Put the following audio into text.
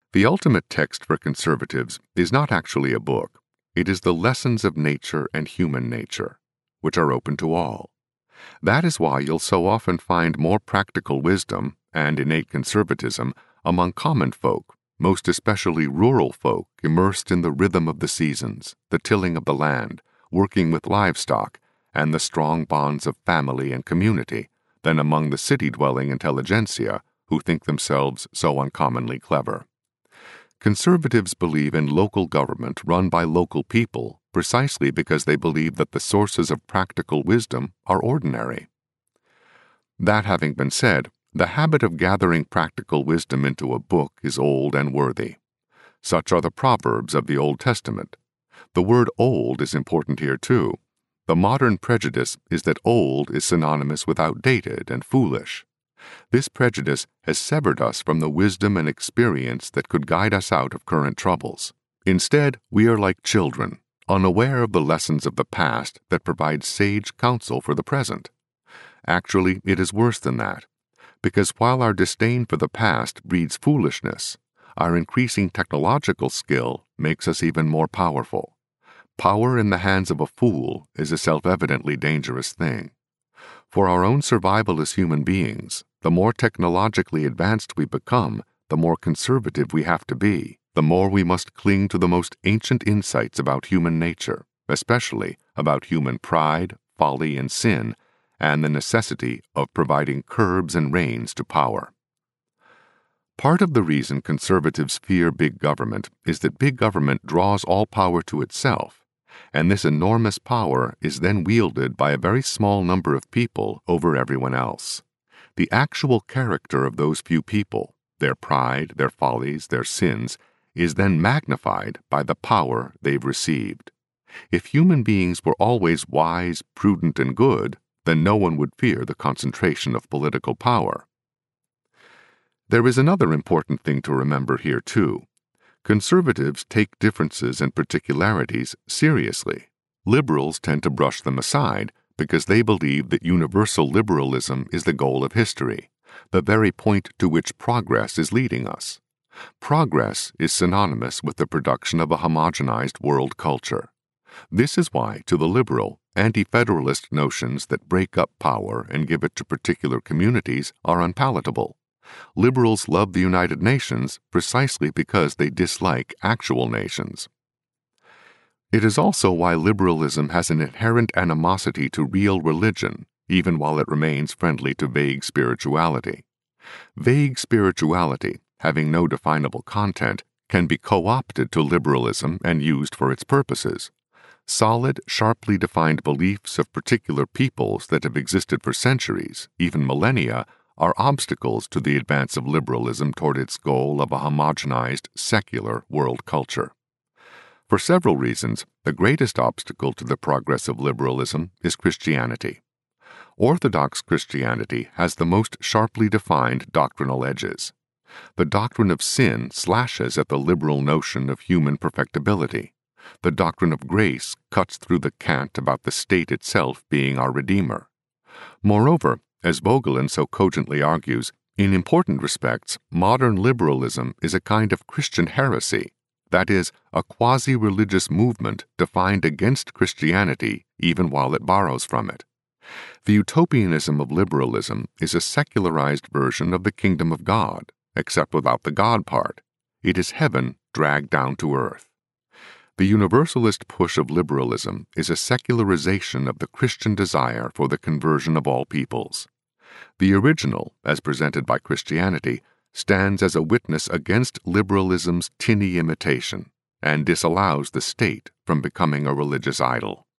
The ultimate text for conservatives is not actually a book. It is the lessons of nature and human nature, which are open to all. That is why you'll so often find more practical wisdom and innate conservatism among common folk, most especially rural folk immersed in the rhythm of the seasons, the tilling of the land, working with livestock, and the strong bonds of family and community, than among the city-dwelling intelligentsia who think themselves so uncommonly clever. Conservatives believe in local government run by local people precisely because they believe that the sources of practical wisdom are ordinary. That having been said, the habit of gathering practical wisdom into a book is old and worthy. Such are the Proverbs of the Old Testament. The word old is important here too. The modern prejudice is that old is synonymous with outdated and foolish. This prejudice has severed us from the wisdom and experience that could guide us out of current troubles. Instead, we are like children, unaware of the lessons of the past that provide sage counsel for the present. Actually, it is worse than that, because while our disdain for the past breeds foolishness, our increasing technological skill makes us even more powerful. Power in the hands of a fool is a self-evidently dangerous thing. For our own survival as human beings, the more technologically advanced we become, the more conservative we have to be, the more we must cling to the most ancient insights about human nature, especially about human pride, folly, and sin, and the necessity of providing curbs and reins to power. Part of the reason conservatives fear big government is that big government draws all power to itself, and this enormous power is then wielded by a very small number of people over everyone else. The actual character of those few people, their pride, their follies, their sins, is then magnified by the power they've received. If human beings were always wise, prudent, and good, then no one would fear the concentration of political power. There is another important thing to remember here, too. Conservatives take differences and particularities seriously. Liberals tend to brush them aside because they believe that universal liberalism is the goal of history, the very point to which progress is leading us. Progress is synonymous with the production of a homogenized world culture. This is why, to the liberal, anti-federalist notions that break up power and give it to particular communities are unpalatable. Liberals love the United Nations precisely because they dislike actual nations. It is also why liberalism has an inherent animosity to real religion, even while it remains friendly to vague spirituality. Vague spirituality, having no definable content, can be co-opted to liberalism and used for its purposes. Solid, sharply defined beliefs of particular peoples that have existed for centuries, even millennia, are obstacles to the advance of liberalism toward its goal of a homogenized, secular world culture. For several reasons, the greatest obstacle to the progress of liberalism is Christianity. Orthodox Christianity has the most sharply defined doctrinal edges. The doctrine of sin slashes at the liberal notion of human perfectibility. The doctrine of grace cuts through the cant about the state itself being our Redeemer. Moreover, as Vogelin so cogently argues, in important respects, modern liberalism is a kind of Christian heresy, that is, a quasi-religious movement defined against Christianity even while it borrows from it. The utopianism of liberalism is a secularized version of the kingdom of God, except without the God part. It is heaven dragged down to earth. The universalist push of liberalism is a secularization of the Christian desire for the conversion of all peoples. The original, as presented by Christianity, stands as a witness against liberalism's tinny imitation and disallows the state from becoming a religious idol.